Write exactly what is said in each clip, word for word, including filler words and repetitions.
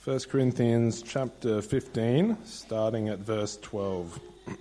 First Corinthians chapter fifteen, starting at verse twelve.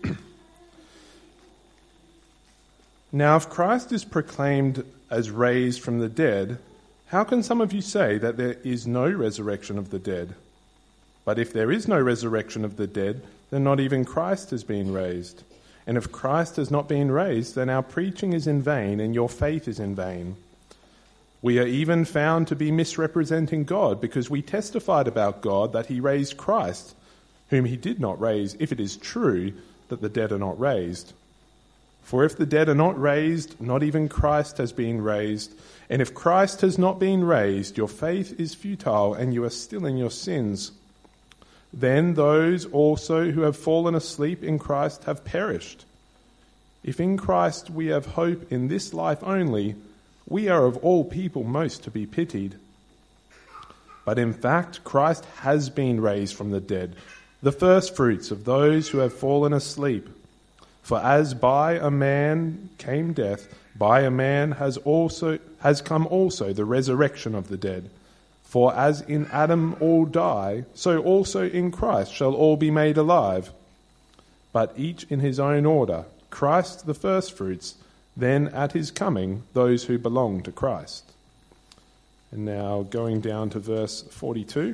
Now if Christ is proclaimed as raised from the dead, how can some of you say that there is no resurrection of the dead? But if there is no resurrection of the dead, then not even Christ has been raised. And if Christ has not been raised, then our preaching is in vain and your faith is in vain. We are even found to be misrepresenting God because we testified about God that he raised Christ, whom he did not raise, if it is true that the dead are not raised. For if the dead are not raised, not even Christ has been raised. And if Christ has not been raised, your faith is futile and you are still in your sins. Then those also who have fallen asleep in Christ have perished. If in Christ we have hope in this life only, we are of all people most to be pitied. But in fact, Christ has been raised from the dead, the firstfruits of those who have fallen asleep. For as by a man came death, by a man has also has come also the resurrection of the dead. For as in Adam all die, so also in Christ shall all be made alive. But each in his own order, Christ the firstfruits, then at his coming those who belong to Christ. And now going down to verse forty-two.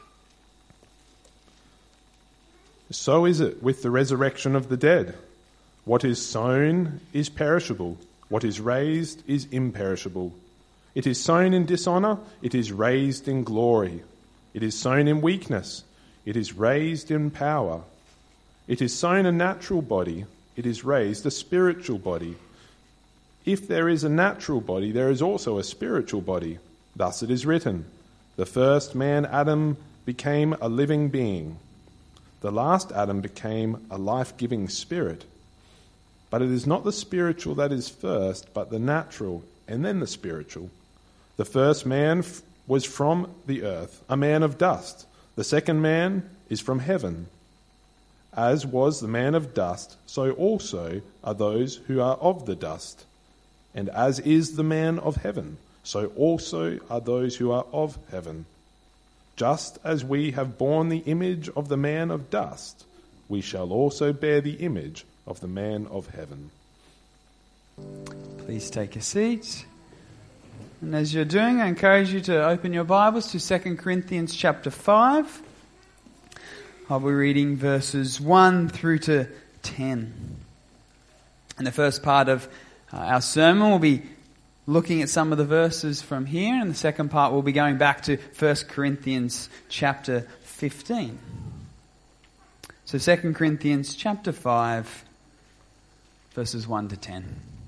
So is it with the resurrection of the dead. What is sown is perishable. What is raised is imperishable. It is sown in dishonor. It is raised in glory. It is sown in weakness. It is raised in power. It is sown a natural body. It is raised a spiritual body. If there is a natural body, there is also a spiritual body. Thus it is written, the first man, Adam, became a living being. The last Adam became a life-giving spirit. But it is not the spiritual that is first, but the natural, and then the spiritual. The first man f- was from the earth, a man of dust. The second man is from heaven. As was the man of dust, so also are those who are of the dust. And as is the man of heaven, so also are those who are of heaven. Just as we have borne the image of the man of dust, we shall also bear the image of the man of heaven. Please take a seat. And as you're doing, I encourage you to open your Bibles to Second Corinthians chapter five. I'll be reading verses one through to ten. In the first part of uh, our sermon, we'll be looking at some of the verses from here. And the second part, we'll be going back to First Corinthians chapter fifteen. So Second Corinthians chapter five, verses one to ten.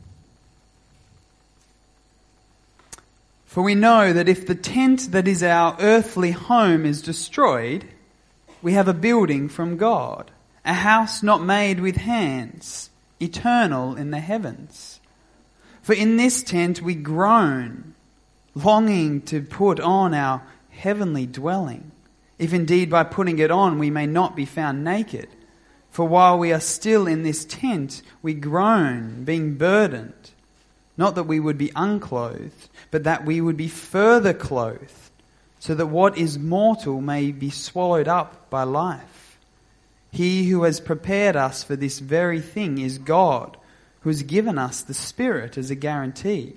For we know that if the tent that is our earthly home is destroyed, we have a building from God, a house not made with hands, eternal in the heavens. For in this tent we groan, longing to put on our heavenly dwelling, if indeed by putting it on we may not be found naked. For while we are still in this tent, we groan, being burdened, not that we would be unclothed, but that we would be further clothed, so that what is mortal may be swallowed up by life. He who has prepared us for this very thing is God, who has given us the Spirit as a guarantee.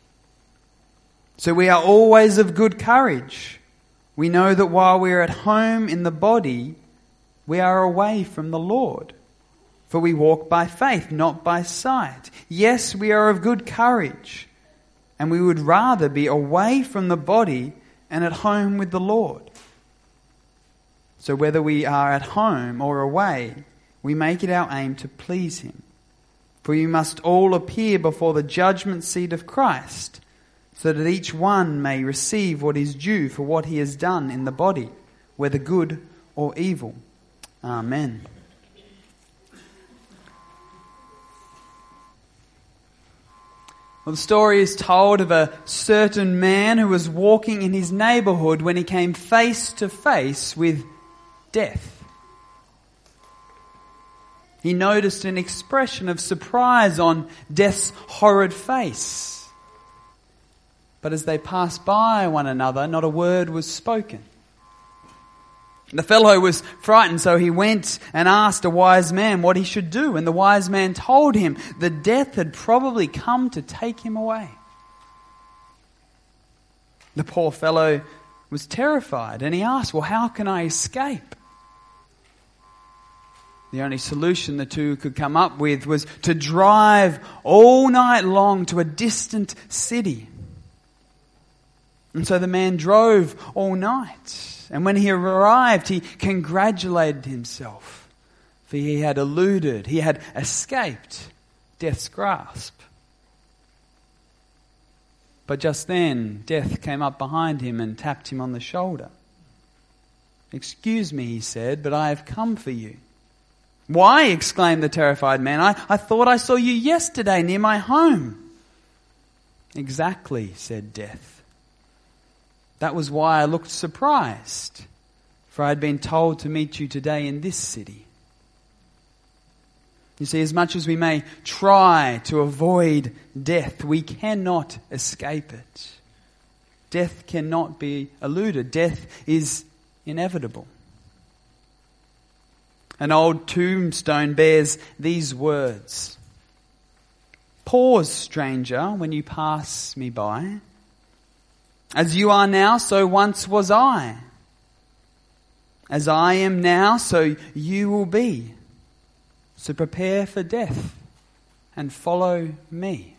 So we are always of good courage. We know that while we are at home in the body, we are away from the Lord. For we walk by faith, not by sight. Yes, we are of good courage, and we would rather be away from the body and at home with the Lord. So whether we are at home or away, we make it our aim to please him. For you must all appear before the judgment seat of Christ, so that each one may receive what is due for what he has done in the body, whether good or evil. Amen. Well, the story is told of a certain man who was walking in his neighborhood when he came face to face with death. He noticed an expression of surprise on death's horrid face. But as they passed by one another, not a word was spoken. The fellow was frightened, so he went and asked a wise man what he should do. And the wise man told him that death had probably come to take him away. The poor fellow was terrified, and he asked, well, how can I escape? The only solution the two could come up with was to drive all night long to a distant city. And so the man drove all night. And when he arrived, he congratulated himself, for he had eluded, he had escaped death's grasp. But just then, death came up behind him and tapped him on the shoulder. "Excuse me," he said, "but I have come for you." "Why?" exclaimed the terrified man. I, I thought I saw you yesterday near my home." "Exactly," said Death. "That was why I looked surprised, for I had been told to meet you today in this city." You see, as much as we may try to avoid death, we cannot escape it. Death cannot be eluded. Death is inevitable. An old tombstone bears these words: "Pause, stranger, when you pass me by. As you are now, so once was I. As I am now, so you will be. So prepare for death and follow me."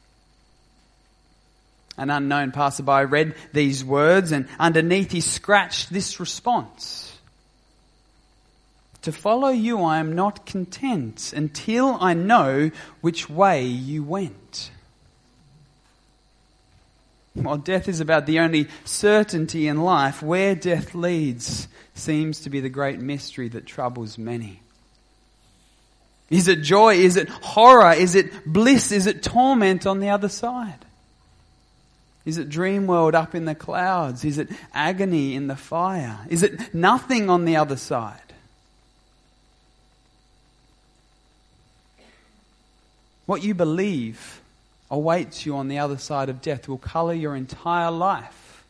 An unknown passerby read these words, and underneath he scratched this response: "To follow you I am not content until I know which way you went." While death is about the only certainty in life, where death leads seems to be the great mystery that troubles many. Is it joy? Is it horror? Is it bliss? Is it torment on the other side? Is it dream world up in the clouds? Is it agony in the fire? Is it nothing on the other side? What you believe awaits you on the other side of death will colour your entire life.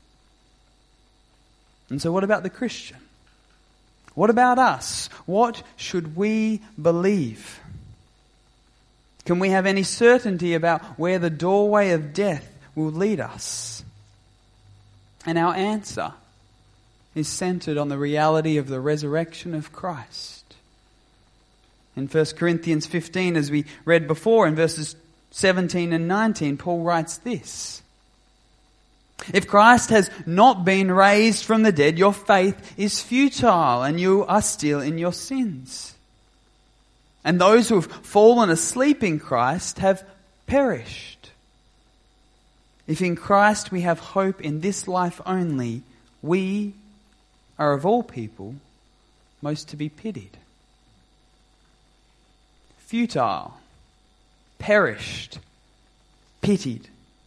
And so what about the Christian? What about us? What should we believe? Can we have any certainty about where the doorway of death will lead us? And our answer is centred on the reality of the resurrection of Christ. In First Corinthians fifteen, as we read before in verses seventeen and nineteen, Paul writes this: "If Christ has not been raised from the dead, your faith is futile and you are still in your sins. And those who have fallen asleep in Christ have perished. If in Christ we have hope in this life only, we are of all people most to be pitied." Futile, perished, pitied.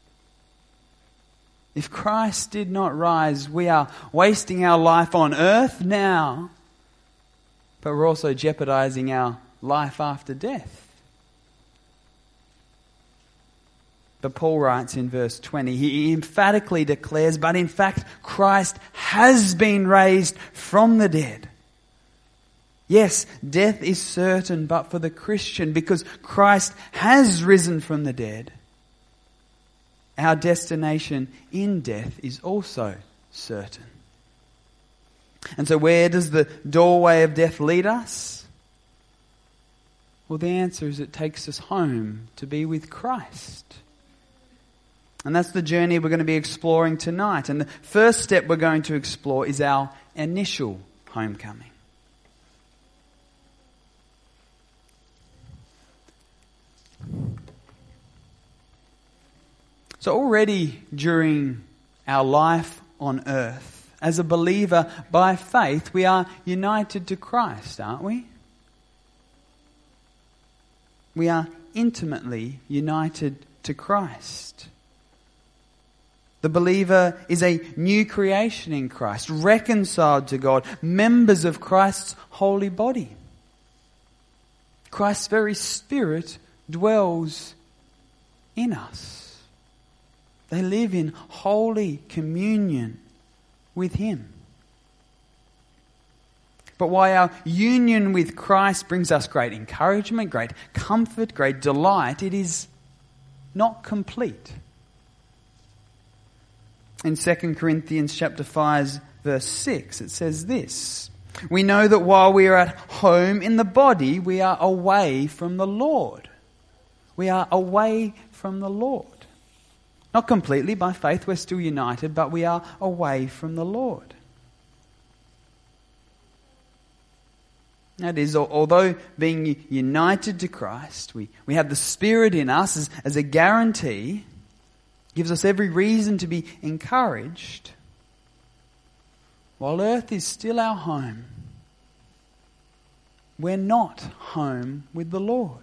If Christ did not rise, we are wasting our life on earth now, but we're also jeopardizing our life after death. But Paul writes in verse twenty, he emphatically declares, "But in fact, Christ has been raised from the dead." Yes, death is certain, but for the Christian, because Christ has risen from the dead, our destination in death is also certain. And so where does the doorway of death lead us? Well, the answer is it takes us home to be with Christ. And that's the journey we're going to be exploring tonight. And the first step we're going to explore is our initial homecoming. So already during our life on earth, as a believer by faith, we are united to Christ, aren't we? We are intimately united to Christ. The believer is a new creation in Christ, reconciled to God, members of Christ's holy body. Christ's very Spirit dwells in us. They live in holy communion with Him. But why our union with Christ brings us great encouragement, great comfort, great delight, it is not complete. In Second Corinthians chapter five, verse six, it says this: "We know that while we are at home in the body, we are away from the Lord." We are away from the Lord. Not completely, by faith we're still united, but we are away from the Lord. That is, although being united to Christ, we, we have the Spirit in us as, as a guarantee, gives us every reason to be encouraged, while earth is still our home, we're not home with the Lord.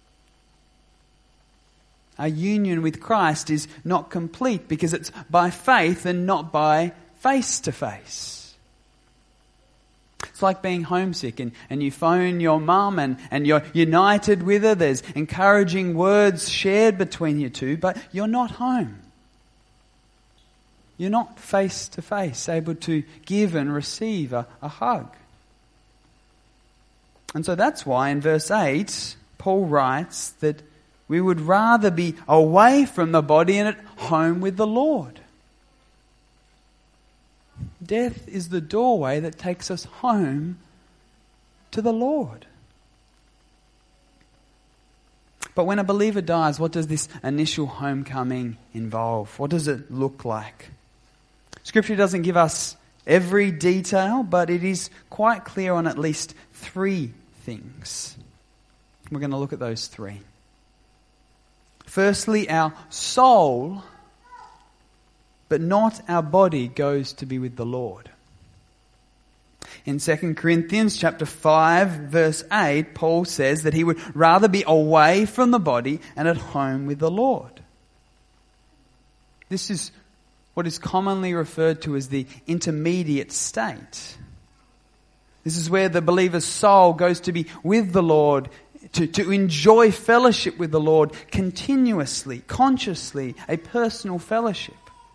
Our union with Christ is not complete because it's by faith and not by face-to-face. It's like being homesick and, and you phone your mum and, and you're united with her. There's encouraging words shared between you two, but you're not home. You're not face-to-face, able to give and receive a, a hug. And so that's why in verse eight, Paul writes that we would rather be away from the body and at home with the Lord. Death is the doorway that takes us home to the Lord. But when a believer dies, what does this initial homecoming involve? What does it look like? Scripture doesn't give us every detail, but it is quite clear on at least three things. We're going to look at those three. Firstly, our soul, but not our body, goes to be with the Lord. In Second Corinthians chapter five, verse eight, Paul says that he would rather be away from the body and at home with the Lord. This is what is commonly referred to as the intermediate state. This is where the believer's soul goes to be with the Lord, to, to enjoy fellowship with the Lord continuously, consciously, a personal fellowship.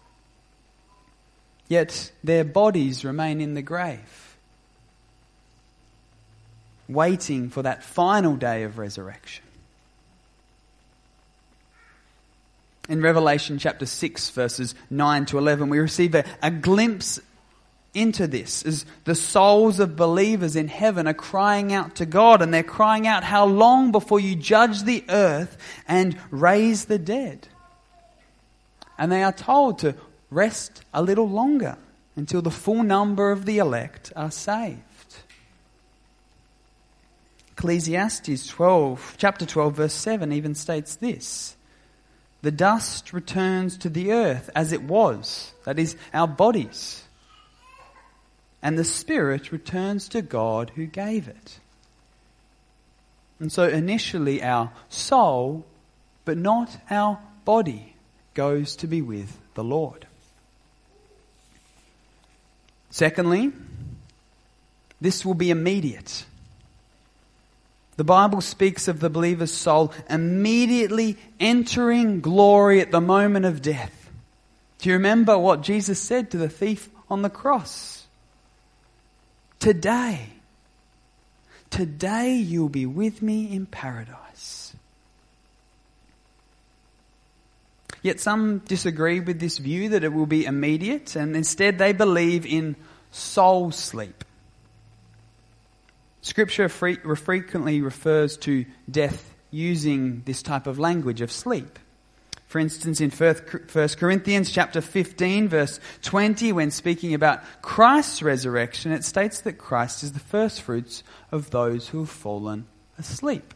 Yet their bodies remain in the grave, waiting for that final day of resurrection. In Revelation chapter six, verses nine to eleven, we receive a, a glimpse into this as the souls of believers in heaven are crying out to God, and they're crying out, "How long before you judge the earth and raise the dead?" And they are told to rest a little longer until the full number of the elect are saved. Ecclesiastes twelve, chapter twelve, verse seven even states this: "The dust returns to the earth as it was," that is, our bodies, "and the spirit returns to God who gave it." And so initially our soul, but not our body, goes to be with the Lord. Secondly, this will be immediate. The Bible speaks of the believer's soul immediately entering glory at the moment of death. Do you remember what Jesus said to the thief on the cross? Today, today you'll be with me in paradise. Yet some disagree with this view that it will be immediate, and instead they believe in soul sleep. Scripture fre- frequently refers to death using this type of language of sleep. For instance, in First Corinthians chapter fifteen, verse twenty, when speaking about Christ's resurrection, it states that Christ is the first fruits of those who have fallen asleep.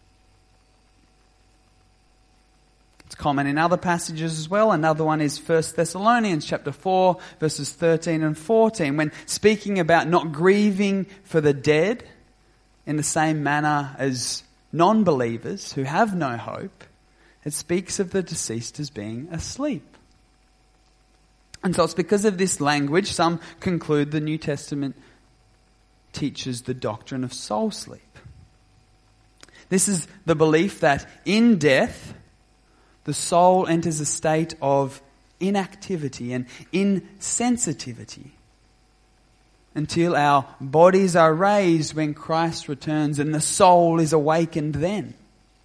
It's common in other passages as well. Another one is First Thessalonians chapter four, verses thirteen and fourteen, when speaking about not grieving for the dead in the same manner as non-believers who have no hope. It speaks of the deceased as being asleep. And so it's because of this language, some conclude the New Testament teaches the doctrine of soul sleep. This is the belief that in death, the soul enters a state of inactivity and insensitivity. until our bodies are raised when Christ returns and the soul is awakened then.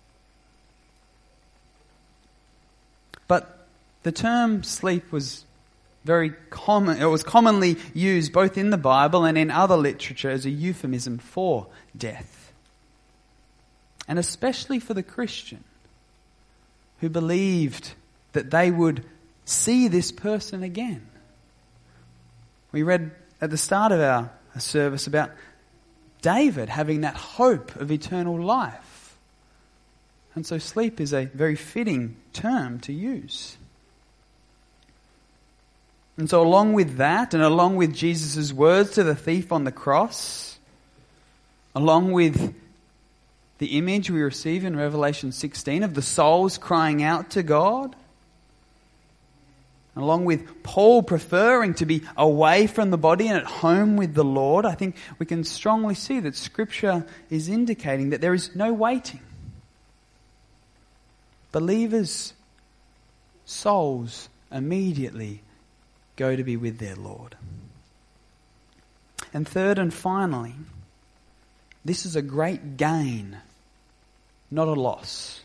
But the term sleep was very common. It was commonly used both in the Bible and in other literature as a euphemism for death. And especially for the Christian who believed that they would see this person again. We read at the start of our service about David having that hope of eternal life. And so sleep is a very fitting term to use. And so along with that, and along with Jesus' words to the thief on the cross, along with the image we receive in Revelation sixteen of the souls crying out to God, along with Paul preferring to be away from the body and at home with the Lord, I think we can strongly see that Scripture is indicating that there is no waiting. Believers' souls immediately go to be with their Lord. And third and finally, this is a great gain, not a loss.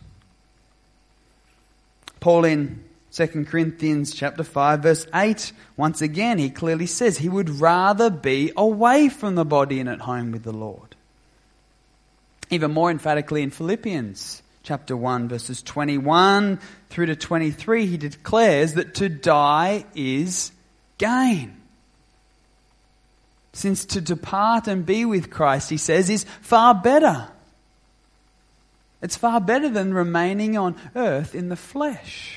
Paul in Second Corinthians chapter five verse eight, once again he clearly says he would rather be away from the body and at home with the Lord. Even more emphatically in Philippians chapter one verses twenty-one through to twenty-three, he declares that to die is gain. Since to depart and be with Christ, he says, is far better. It's far better than remaining on earth in the flesh.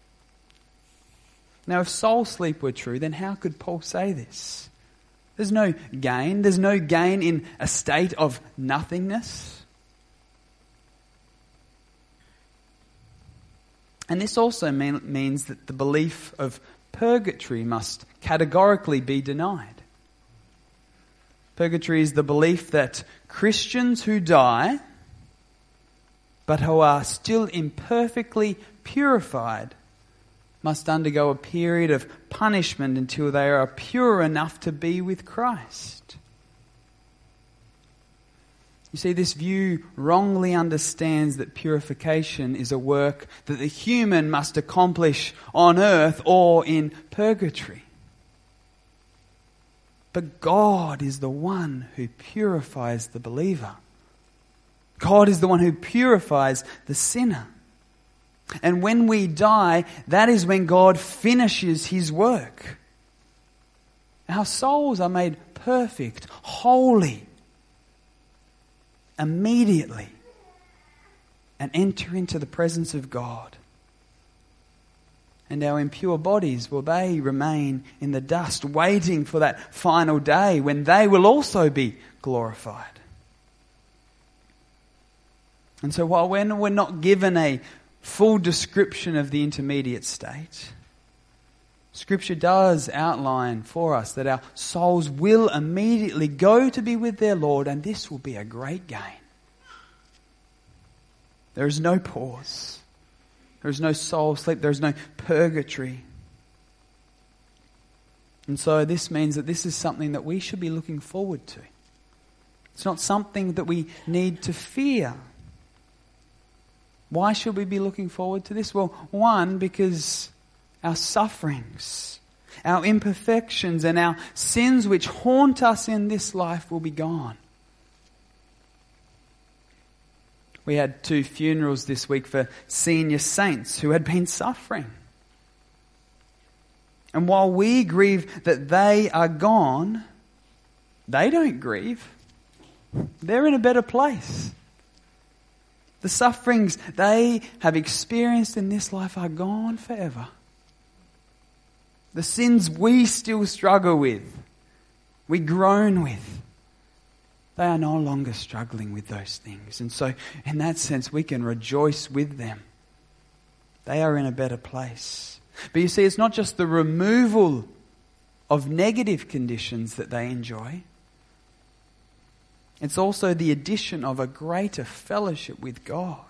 Now, if soul sleep were true, then how could Paul say this? There's no gain. There's no gain in a state of nothingness. And this also mean, means that the belief of purgatory must categorically be denied. Purgatory is the belief that Christians who die, but who are still imperfectly purified, must undergo a period of punishment until they are pure enough to be with Christ. You see, this view wrongly understands that purification is a work that the human must accomplish on earth or in purgatory. But God is the one who purifies the believer. God is the one who purifies the sinner. And when we die, that is when God finishes his work. Our souls are made perfect, holy, immediately, and enter into the presence of God. And our impure bodies, will they remain in the dust, waiting for that final day when they will also be glorified. And so while we're we're not given a full description of the intermediate state, Scripture does outline for us that our souls will immediately go to be with their Lord, and this will be a great gain. There is no pause. There is no soul sleep. There is no purgatory. And so this means that this is something that we should be looking forward to. It's not something that we need to fear. Why should we be looking forward to this? Well, one, because our sufferings, our imperfections, and our sins which haunt us in this life will be gone. We had two funerals this week for senior saints who had been suffering. And while we grieve that they are gone, they don't grieve. They're in a better place. The sufferings they have experienced in this life are gone forever. The sins we still struggle with, we groan with, they are no longer struggling with those things. And so, in that sense, we can rejoice with them. They are in a better place. But you see, it's not just the removal of negative conditions that they enjoy. It's also the addition of a greater fellowship with God.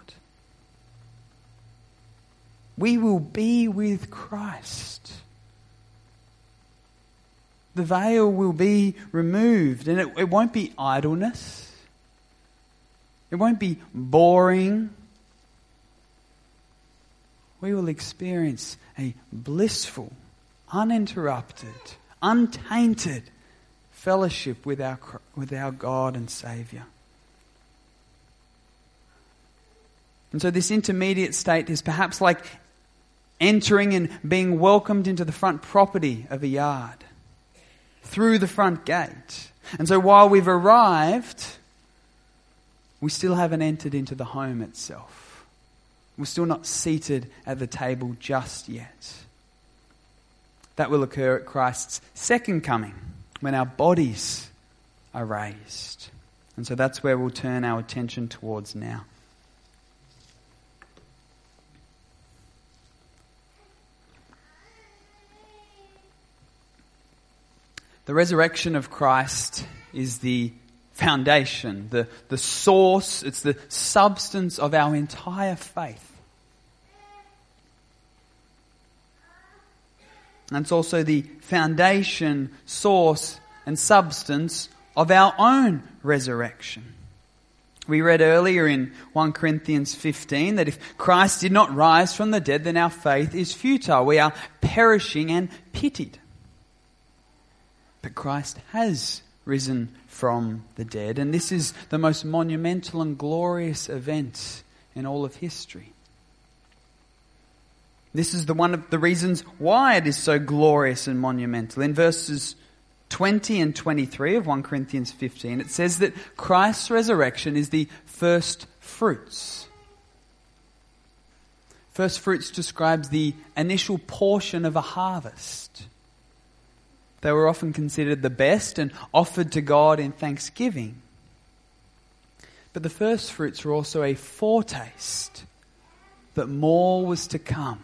We will be with Christ. The veil will be removed, and it, it won't be idleness. It won't be boring. We will experience a blissful, uninterrupted, untainted fellowship with our, with our God and Saviour. And so this intermediate state is perhaps like entering and being welcomed into the front property of a yard, through the front gate. And so while we've arrived, we still haven't entered into the home itself. We're still not seated at the table just yet. That will occur at Christ's second coming, when our bodies are raised. And so that's where we'll turn our attention towards now. The resurrection of Christ is the foundation, the, the source, it's the substance of our entire faith. And it's also the foundation, source, and substance of our own resurrection. We read earlier in First Corinthians fifteen that if Christ did not rise from the dead, then our faith is futile. We are perishing and pitied. But Christ has risen from the dead, and this is the most monumental and glorious event in all of history. This is the one of the reasons why it is so glorious and monumental. In verses twenty and twenty-three of First Corinthians fifteen, it says that Christ's resurrection is the first fruits. First fruits describes the initial portion of a harvest. They were often considered the best and offered to God in thanksgiving. But the first fruits were also a foretaste that more was to come.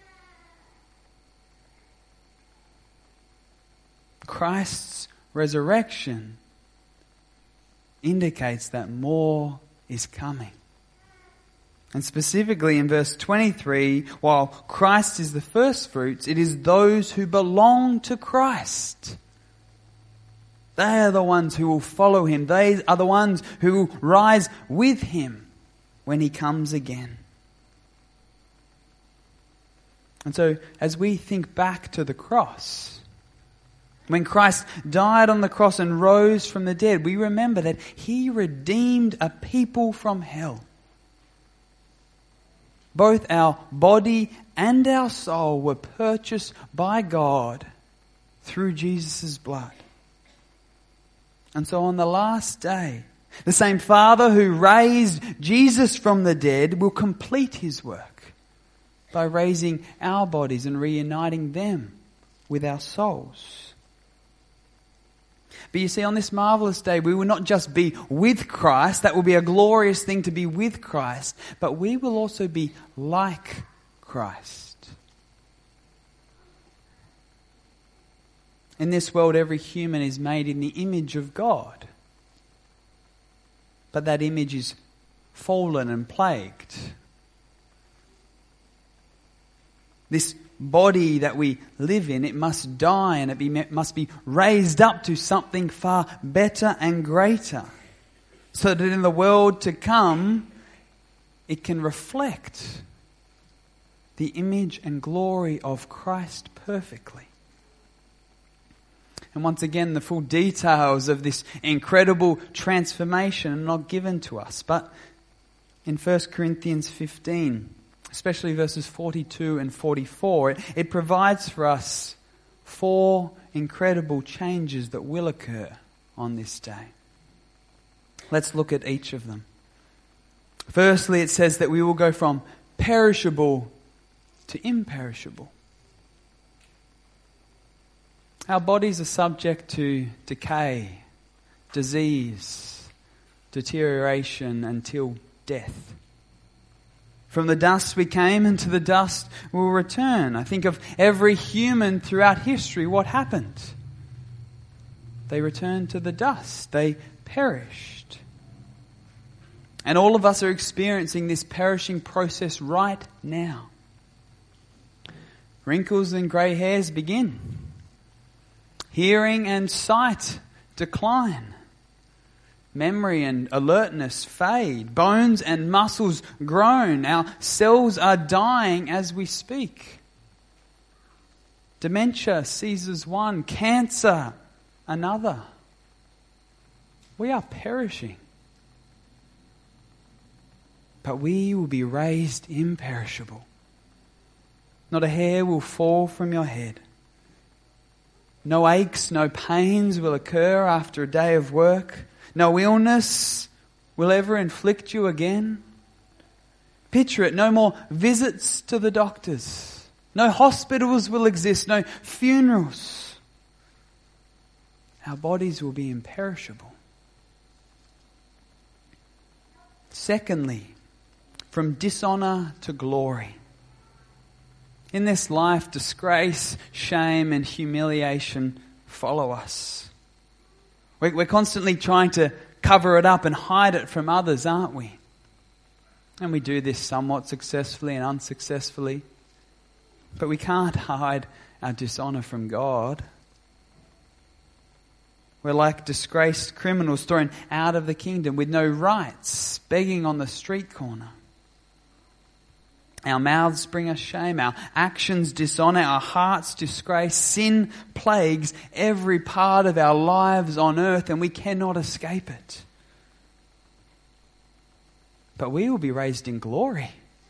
Christ's resurrection indicates that more is coming. And specifically in verse twenty-three, while Christ is the first fruits, it is those who belong to Christ. They are the ones who will follow him. They are the ones who will rise with him when he comes again. And so as we think back to the cross, when Christ died on the cross and rose from the dead, we remember that he redeemed a people from hell. Both our body and our soul were purchased by God through Jesus' blood. And so on the last day, the same Father who raised Jesus from the dead will complete his work by raising our bodies and reuniting them with our souls. But you see, on this marvelous day, we will not just be with Christ. That will be a glorious thing to be with Christ. But we will also be like Christ. In this world, every human is made in the image of God. But that image is fallen and plagued. This body that we live in, it must die and it be, must be raised up to something far better and greater, so that in the world to come it can reflect the image and glory of Christ perfectly. And once again, the full details of this incredible transformation are not given to us, but in First Corinthians fifteen, especially verses forty-two and forty-four, it, it provides for us four incredible changes that will occur on this day. Let's look at each of them. Firstly, it says that we will go from perishable to imperishable. Our bodies are subject to decay, disease, deterioration until death. From the dust we came, and to the dust we will return. I think of every human throughout history. What happened? They returned to the dust. They perished. And all of us are experiencing this perishing process right now. Wrinkles and grey hairs begin. Hearing and sight decline. Memory and alertness fade. Bones and muscles groan. Our cells are dying as we speak. Dementia seizes one, cancer another. We are perishing. But we will be raised imperishable. Not a hair will fall from your head. No aches, no pains will occur after a day of work. No illness will ever inflict you again. Picture it, no more visits to the doctors. No hospitals will exist, no funerals. Our bodies will be imperishable. Secondly, from dishonour to glory. In this life, disgrace, shame and humiliation follow us. We're constantly trying to cover it up and hide it from others, aren't we? And we do this somewhat successfully and unsuccessfully. But we can't hide our dishonour from God. We're like disgraced criminals thrown out of the kingdom with no rights, begging on the street corner. Our mouths bring us shame, our actions dishonour, our hearts disgrace. Sin plagues every part of our lives on earth and we cannot escape it. But we will be raised in glory.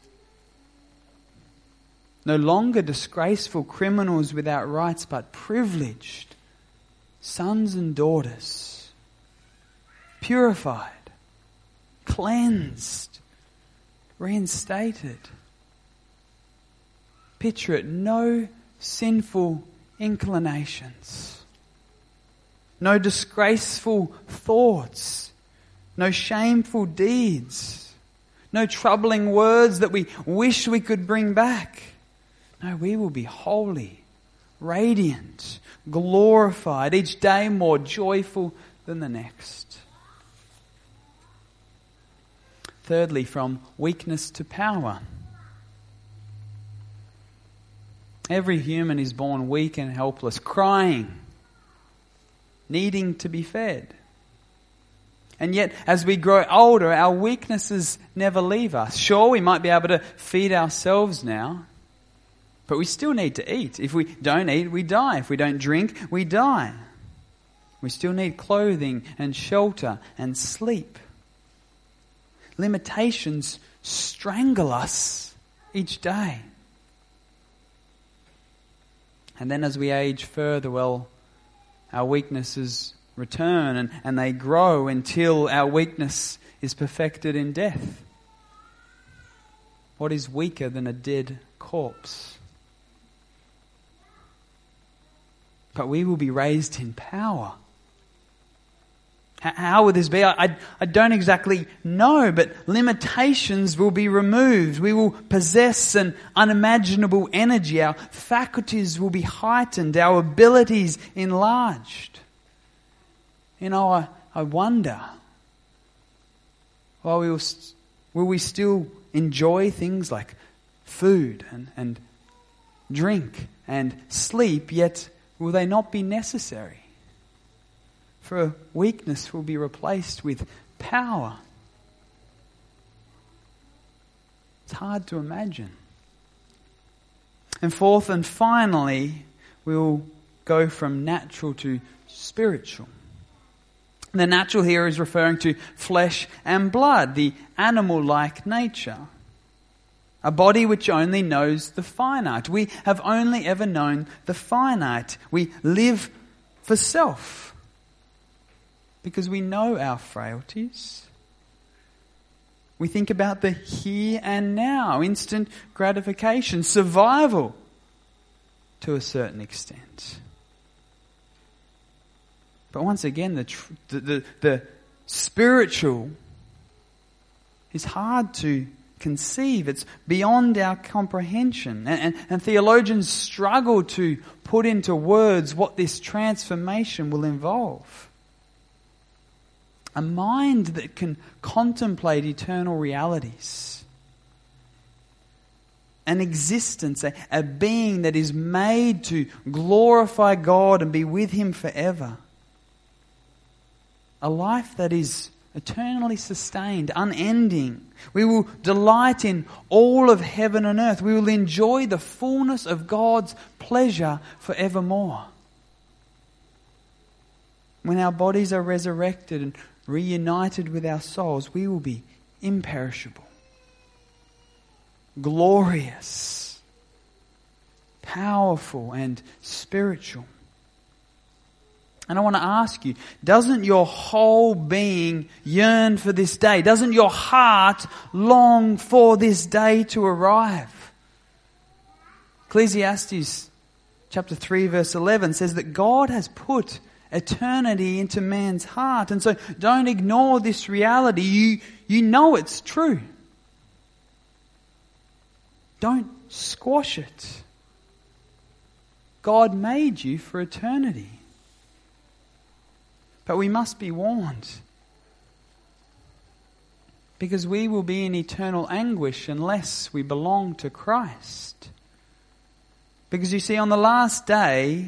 No longer disgraceful criminals without rights, but privileged sons and daughters, purified, cleansed, reinstated. Picture it, no sinful inclinations, no disgraceful thoughts, no shameful deeds, no troubling words that we wish we could bring back. No, we will be holy, radiant, glorified, each day more joyful than the next. Thirdly, from weakness to power. Every human is born weak and helpless, crying, needing to be fed. And yet, as we grow older, our weaknesses never leave us. Sure, we might be able to feed ourselves now, but we still need to eat. If we don't eat, we die. If we don't drink, we die. We still need clothing and shelter and sleep. Limitations strangle us each day. And then as we age further, well, our weaknesses return and, and they grow until our weakness is perfected in death. What is weaker than a dead corpse? But we will be raised in power. How will this be? I, I don't exactly know, but limitations will be removed. We will possess an unimaginable energy. Our faculties will be heightened, our abilities enlarged. You know, I, I wonder, well, we will, will we still enjoy things like food and, and drink and sleep, yet will they not be necessary? For weakness will be replaced with power. It's hard to imagine. And fourth and finally, we'll go from natural to spiritual. The natural here is referring to flesh and blood, the animal-like nature. A body which only knows the finite. We have only ever known the finite. We live for self. Because we know our frailties. We think about the here and now, instant gratification, survival to a certain extent. But once again, the tr- the, the, the spiritual is hard to conceive. It's beyond our comprehension. And, and, and theologians struggle to put into words what this transformation will involve. A mind that can contemplate eternal realities. an existence, a, a being that is made to glorify God and be with Him forever. A life that is eternally sustained, unending. We will delight in all of heaven and earth. We will enjoy the fullness of God's pleasure forevermore. When our bodies are resurrected and reunited with our souls, we will be imperishable, glorious, powerful, and spiritual. And I want to ask you, doesn't your whole being yearn for this day? Doesn't your heart long for this day to arrive? Ecclesiastes chapter three verse eleven says that God has put eternity into man's heart. And so don't ignore this reality. You, you know it's true. Don't squash it. God made you for eternity. But we must be warned, because we will be in eternal anguish unless we belong to Christ. Because you see, on the last day,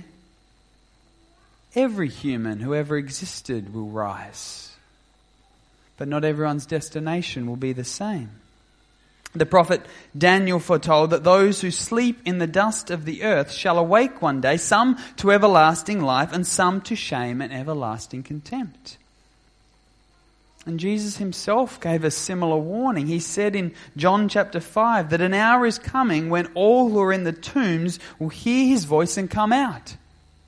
every human who ever existed will rise. But not everyone's destination will be the same. The prophet Daniel foretold that those who sleep in the dust of the earth shall awake one day, some to everlasting life and some to shame and everlasting contempt. And Jesus himself gave a similar warning. He said in John chapter five that an hour is coming when all who are in the tombs will hear his voice and come out.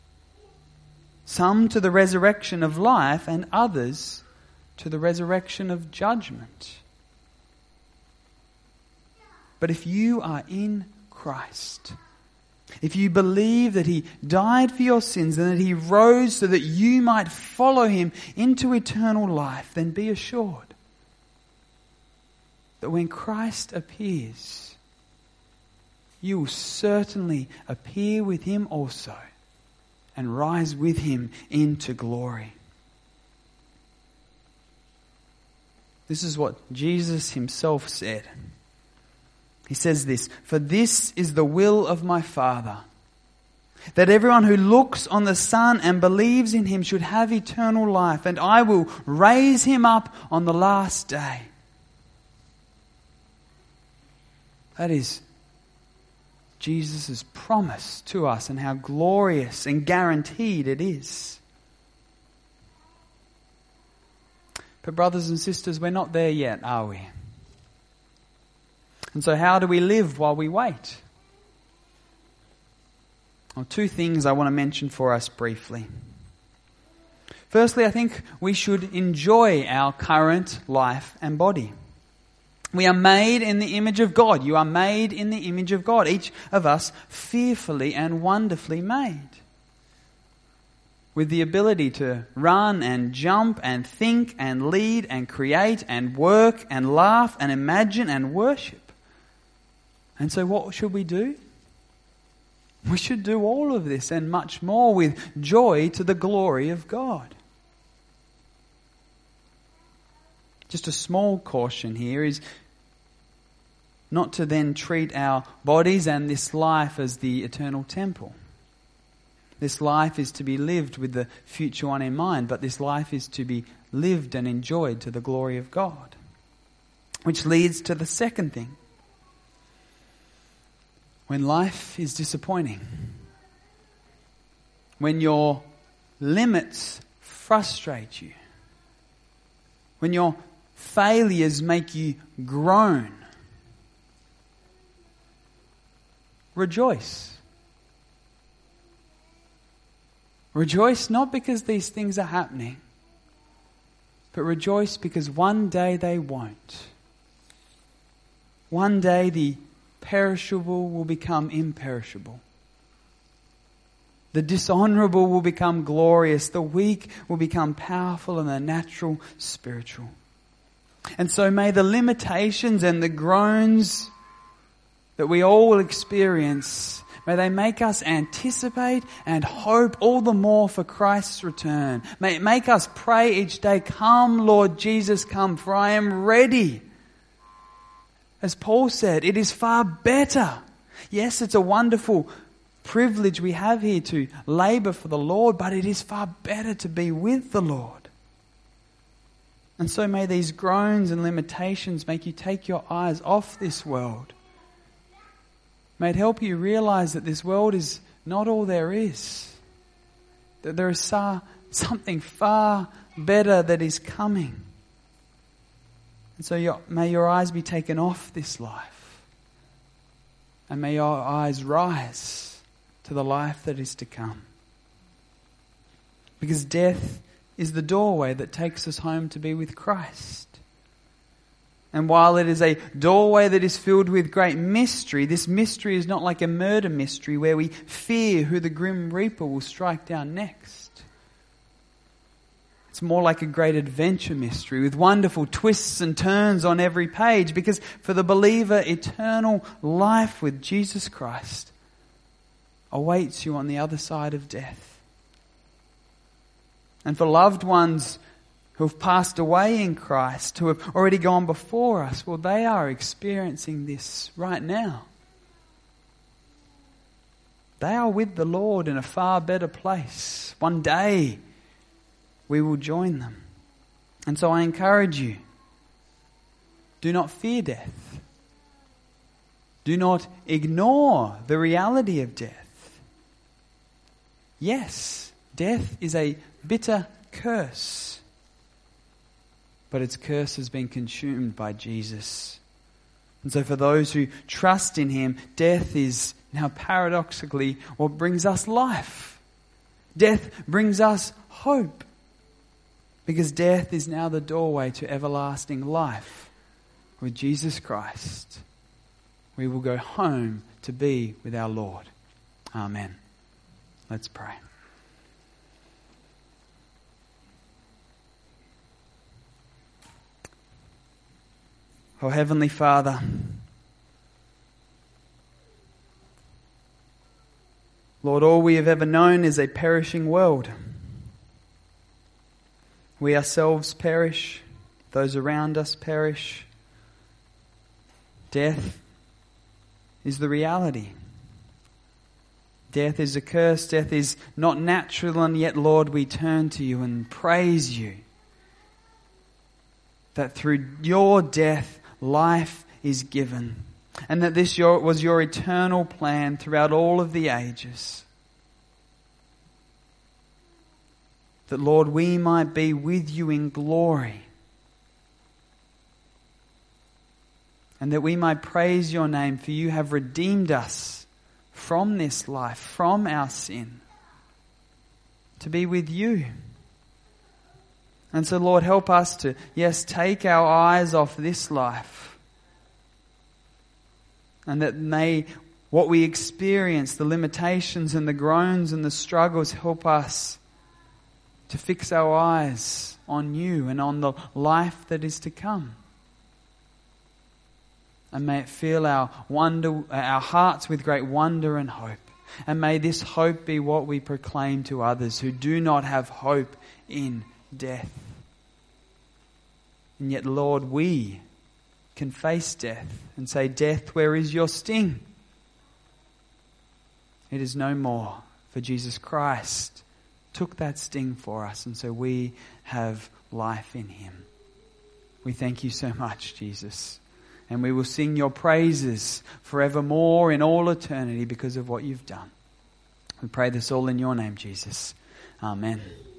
Some to the resurrection of life and others to the resurrection of judgment. But if you are in Christ, if you believe that He died for your sins and that He rose so that you might follow Him into eternal life, then be assured that when Christ appears, you will certainly appear with Him also and rise with Him into glory. This is what Jesus Himself said. He says this, "For this is the will of my Father, that everyone who looks on the Son and believes in Him should have eternal life, and I will raise him up on the last day." That is Jesus' promise to us, and how glorious and guaranteed it is. But brothers and sisters, we're not there yet, are we? And so how do we live while we wait? Well, two things I want to mention for us briefly. Firstly, I think we should enjoy our current life and body. We are made in the image of God. You are made in the image of God. Each of us fearfully and wonderfully made. With the ability to run and jump and think and lead and create and work and laugh and imagine and worship. And so what should we do? We should do all of this and much more with joy to the glory of God. Just a small caution here is not to then treat our bodies and this life as the eternal temple. This life is to be lived with the future one in mind, but this life is to be lived and enjoyed to the glory of God. Which leads to the second thing. When life is disappointing, when your limits frustrate you, when your failures make you groan, rejoice. Rejoice not because these things are happening, but rejoice because one day they won't. One day the perishable will become imperishable. The dishonorable will become glorious. The weak will become powerful, and the natural spiritual. And so may the limitations and the groans that we all will experience, may they make us anticipate and hope all the more for Christ's return. May it make us pray each day, "Come, Lord Jesus, come, for I am ready." As Paul said, it is far better. Yes, it's a wonderful privilege we have here to labor for the Lord, but it is far better to be with the Lord. And so may these groans and limitations make you take your eyes off this world. May it help you realize that this world is not all there is. That there is something far better that is coming. And so your, may your eyes be taken off this life. And may your eyes rise to the life that is to come. Because death is the doorway that takes us home to be with Christ. And while it is a doorway that is filled with great mystery, this mystery is not like a murder mystery where we fear who the grim reaper will strike down next. It's more like a great adventure mystery with wonderful twists and turns on every page, because for the believer, eternal life with Jesus Christ awaits you on the other side of death. And for loved ones who have passed away in Christ, who have already gone before us, well, they are experiencing this right now. They are with the Lord in a far better place. One day we will join them. And so I encourage you, do not fear death. Do not ignore the reality of death. Yes, death is a bitter curse. But its curse has been consumed by Jesus. And so for those who trust in Him, death is now paradoxically what brings us life. Death brings us hope. Because death is now the doorway to everlasting life. With Jesus Christ, we will go home to be with our Lord. Amen. Let's pray. Oh, Heavenly Father, Lord, all we have ever known is a perishing world. We ourselves perish, those around us perish. Death is the reality. Death is a curse, death is not natural, and yet, Lord, we turn to you and praise you that through your death, life is given, and that this your, was your eternal plan throughout all of the ages. That, Lord, we might be with you in glory, and that we might praise your name, for you have redeemed us from this life, from our sin, to be with you. And so, Lord, help us to, yes, take our eyes off this life. And that may what we experience, the limitations and the groans and the struggles, help us to fix our eyes on you and on the life that is to come. And may it fill our wonder, our hearts with great wonder and hope. And may this hope be what we proclaim to others who do not have hope in death. And yet, Lord, we can face death and say, death, where is your sting? It is no more, for Jesus Christ took that sting for us, and so we have life in Him. We thank you so much, Jesus, and we will sing your praises forevermore in all eternity because of what you've done. We pray this all in your name, Jesus. Amen.